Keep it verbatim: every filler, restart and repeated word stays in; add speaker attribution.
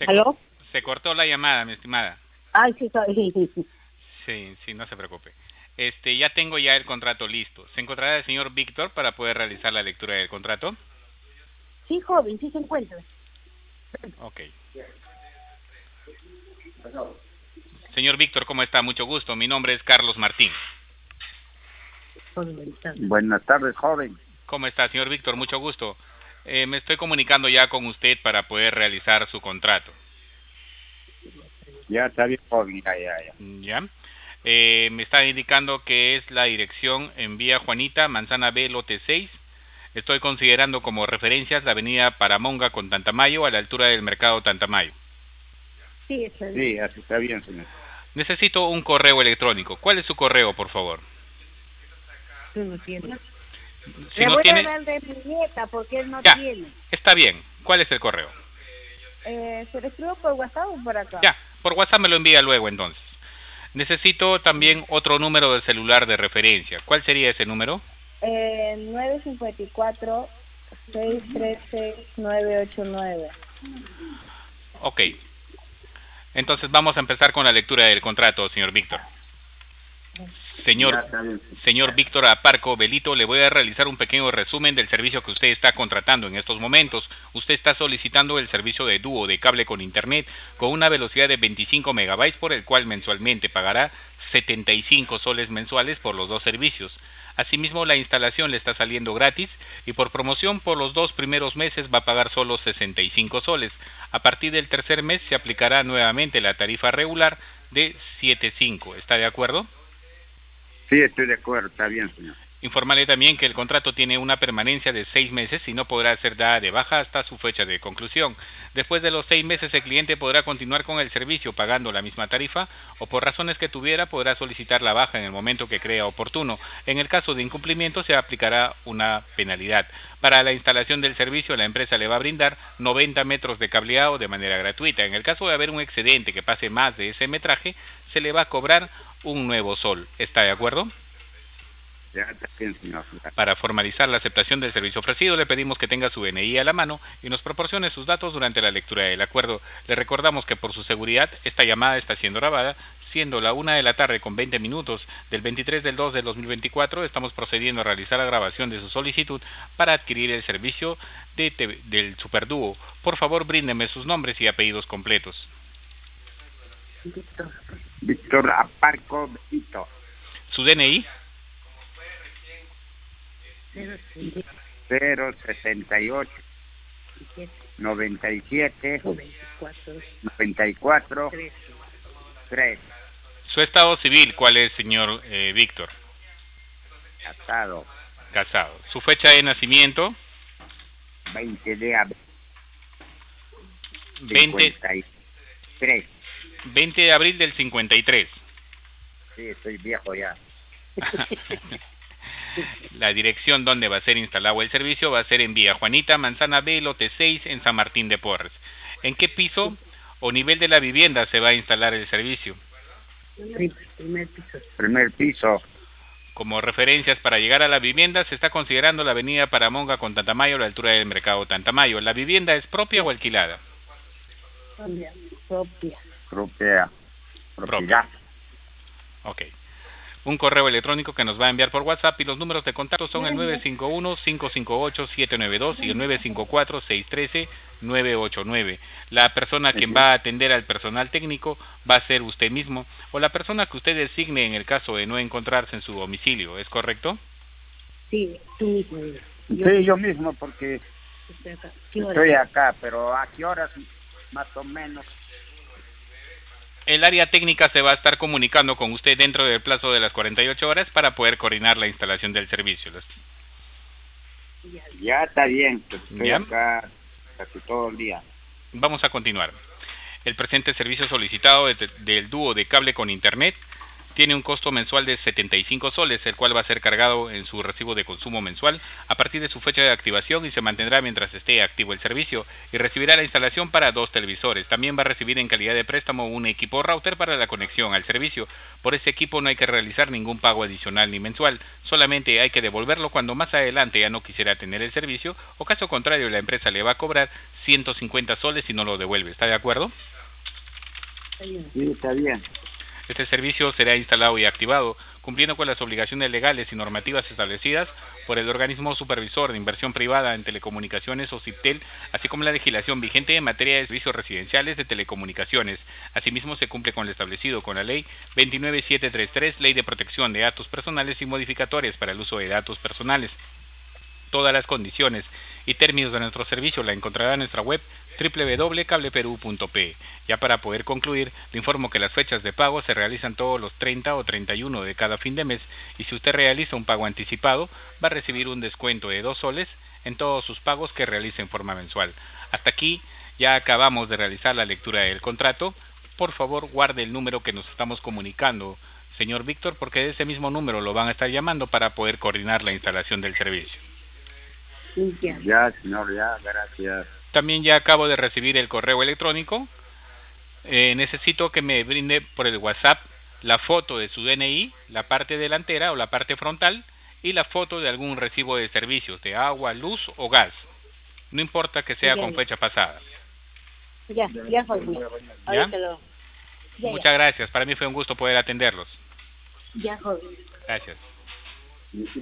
Speaker 1: Se, co-
Speaker 2: ¿Aló?
Speaker 1: se cortó la llamada, mi estimada.
Speaker 2: Ay, sí, soy- sí, sí, sí.
Speaker 1: Sí, sí, no se preocupe. Este, ya tengo ya el contrato listo. ¿Se encontrará el señor Víctor para poder realizar la lectura del contrato?
Speaker 2: Sí, joven, sí se encuentra.
Speaker 1: Ok. Señor Víctor, ¿cómo está? Mucho gusto. Mi nombre es Carlos Martín.
Speaker 3: Buenas tardes, joven.
Speaker 1: ¿Cómo está, señor Víctor? Mucho gusto. Eh, me estoy comunicando ya con usted para poder realizar su contrato.
Speaker 3: Ya está bien, joven, ya, ya, ya.
Speaker 1: ¿Ya? Eh, me está indicando que es la dirección en Vía Juanita, Manzana B, lote seis. Estoy considerando como referencias la avenida Paramonga con Tantamayo a la altura del mercado Tantamayo.
Speaker 2: Sí, está bien.
Speaker 3: Sí, así está bien, señor.
Speaker 1: Necesito un correo electrónico. ¿Cuál es su correo, por favor?
Speaker 2: Tú no tienes.
Speaker 1: Si
Speaker 2: Le
Speaker 1: no
Speaker 2: voy
Speaker 1: tiene,
Speaker 2: a dar de mi nieta porque él no
Speaker 1: ya,
Speaker 2: tiene.
Speaker 1: está bien. ¿Cuál es el correo?
Speaker 2: Eh, ¿Se lo escribo por WhatsApp o por acá?
Speaker 1: Ya, por WhatsApp me lo envía luego entonces. Necesito también otro número de celular de referencia. ¿Cuál sería ese número?
Speaker 2: Eh, nueve cinco cuatro, seis tres seis, nueve ocho nueve.
Speaker 1: Ok. Entonces vamos a empezar con la lectura del contrato, señor Víctor. Señor,
Speaker 3: Ya está bien.
Speaker 1: señor Víctor Aparco Belito, le voy a realizar un pequeño resumen del servicio que usted está contratando en estos momentos. Usted está solicitando el servicio de dúo de cable con internet con una velocidad de veinticinco megabytes, por el cual mensualmente pagará setenta y cinco soles mensuales por los dos servicios. Asimismo, la instalación le está saliendo gratis y por promoción por los dos primeros meses va a pagar solo sesenta y cinco soles. A partir del tercer mes se aplicará nuevamente la tarifa regular de setenta y cinco. ¿Está de acuerdo?
Speaker 3: Sí, estoy de acuerdo, está bien, señor.
Speaker 1: Informarle también que el contrato tiene una permanencia de seis meses y no podrá ser dada de baja hasta su fecha de conclusión. Después de los seis meses el cliente podrá continuar con el servicio pagando la misma tarifa o por razones que tuviera podrá solicitar la baja en el momento que crea oportuno. En el caso de incumplimiento se aplicará una penalidad. Para la instalación del servicio la empresa le va a brindar noventa metros de cableado de manera gratuita. En el caso de haber un excedente que pase más de ese metraje se le va a cobrar un nuevo sol. ¿Está de acuerdo?
Speaker 3: Ya está bien, señor.
Speaker 1: Para formalizar la aceptación del servicio ofrecido, le pedimos que tenga su D N I a la mano y nos proporcione sus datos durante la lectura del acuerdo. Le recordamos que por su seguridad, esta llamada está siendo grabada, siendo la una de la tarde con veinte minutos del veintitrés del dos del dos mil veinticuatro, estamos procediendo a realizar la grabación de su solicitud para adquirir el servicio de T V del Superdúo. Por favor, bríndeme sus nombres y apellidos completos.
Speaker 2: Víctor.
Speaker 3: Víctor Aparco Belito.
Speaker 1: Su D N I.
Speaker 3: cero sesenta y ocho, noventa y siete, noventa y cuatro, tres.
Speaker 1: Su estado civil, ¿cuál es, señor eh, Víctor?
Speaker 3: Casado.
Speaker 1: Casado. Su fecha de nacimiento.
Speaker 3: veinte de abril.
Speaker 1: veinte,
Speaker 3: cincuenta y tres.
Speaker 1: veinte de abril del cincuenta y tres.
Speaker 3: Sí, estoy viejo ya.
Speaker 1: La dirección donde va a ser instalado el servicio va a ser en Vía Juanita, Manzana B, lote seis, en San Martín de Porres. ¿En qué piso o nivel de la vivienda se va a instalar el servicio?
Speaker 2: Primer piso.
Speaker 3: Primer piso.
Speaker 1: Como referencias para llegar a la vivienda se está considerando la avenida Paramonga con Tantamayo a la altura del mercado Tantamayo. ¿La vivienda es propia o alquilada?
Speaker 2: Propia. Propia.
Speaker 3: Propia. Propiedad.
Speaker 1: Ok. Un correo electrónico que nos va a enviar por WhatsApp y los números de contacto son el nueve cinco uno, cinco cinco ocho, siete nueve dos y el nueve cinco cuatro, seis uno tres, nueve ocho nueve. La persona quien va a atender al personal técnico va a ser usted mismo o la persona que usted designe en el caso de no encontrarse en su domicilio, ¿es correcto?
Speaker 2: Sí, tú mismo.
Speaker 3: Yo, sí, yo mismo porque
Speaker 2: estoy acá,
Speaker 3: estoy acá, pero ¿a qué horas más o menos?
Speaker 1: El área técnica se va a estar comunicando con usted dentro del plazo de las cuarenta y ocho horas para poder coordinar la instalación del servicio.
Speaker 3: Ya, ya está bien, pues estoy
Speaker 1: ¿Ya?
Speaker 3: acá casi todo el día.
Speaker 1: Vamos a continuar. El presente servicio solicitado de, del dúo de cable con internet Tiene un costo mensual de setenta y cinco soles, el cual va a ser cargado en su recibo de consumo mensual a partir de su fecha de activación y se mantendrá mientras esté activo el servicio, y recibirá la instalación para dos televisores. También va a recibir en calidad de préstamo un equipo router para la conexión al servicio. Por ese equipo no hay que realizar ningún pago adicional ni mensual, solamente hay que devolverlo cuando más adelante ya no quisiera tener el servicio, o caso contrario la empresa le va a cobrar ciento cincuenta soles si no lo devuelve. ¿Está de acuerdo?
Speaker 3: Sí, está bien.
Speaker 1: Este servicio será instalado y activado, cumpliendo con las obligaciones legales y normativas establecidas por el organismo supervisor de inversión privada en telecomunicaciones o CIPTEL, así como la legislación vigente en materia de servicios residenciales de telecomunicaciones. Asimismo, se cumple con lo establecido con la Ley veintinueve mil setecientos treinta y tres, Ley de Protección de Datos Personales y modificatorias para el uso de datos personales. Todas las condiciones y términos de nuestro servicio la encontrará en nuestra web doble u doble u doble u punto cableperú punto pe. Ya para poder concluir, le informo que las fechas de pago se realizan todos los treinta o treinta y uno de cada fin de mes, y si usted realiza un pago anticipado, va a recibir un descuento de dos soles en todos sus pagos que realice en forma mensual. Hasta aquí ya acabamos de realizar la lectura del contrato. Por favor, guarde el número que nos estamos comunicando, señor Víctor, porque de ese mismo número lo van a estar llamando para poder coordinar la instalación del servicio.
Speaker 3: Ya, señor, ya, gracias.
Speaker 1: También ya acabo de recibir el correo electrónico. Eh, necesito que me brinde por el WhatsApp la foto de su D N I, la parte delantera o la parte frontal, y la foto de algún recibo de servicios, de agua, luz o gas. No importa que sea
Speaker 4: Ya,
Speaker 1: con
Speaker 4: ya.
Speaker 1: fecha pasada.
Speaker 4: Ya, ya, Jorge.
Speaker 1: ¿Ya?
Speaker 4: Ahorita lo... Ya,
Speaker 1: Muchas gracias. Para mí fue un gusto poder atenderlos.
Speaker 4: ya, ya, Jorge.
Speaker 1: Gracias.